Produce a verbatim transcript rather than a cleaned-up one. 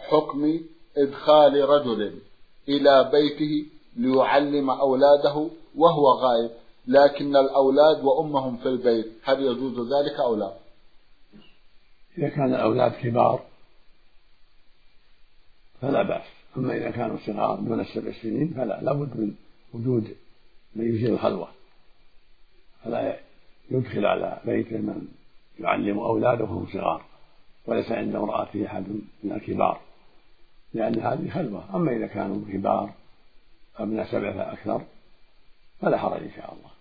حكم إدخال رجل إلى بيته ليعلم أولاده وهو غائب، لكن الأولاد وأمهم في البيت، هل يجوز ذلك أو لا؟ إذا كان الأولاد كبار فلا بأس، أما إذا كانوا صغار دون السبع سنين فلا، لابد من وجود من يجير الخلوة، فلا يدخل على بيته من يعلم أولاده وهم صغار وليس عند امرأته أحد من الكبار، لأن هذه خلوة. أما إذا كانوا كبار أبناء سبع فأكثر فلا حرج إن شاء الله.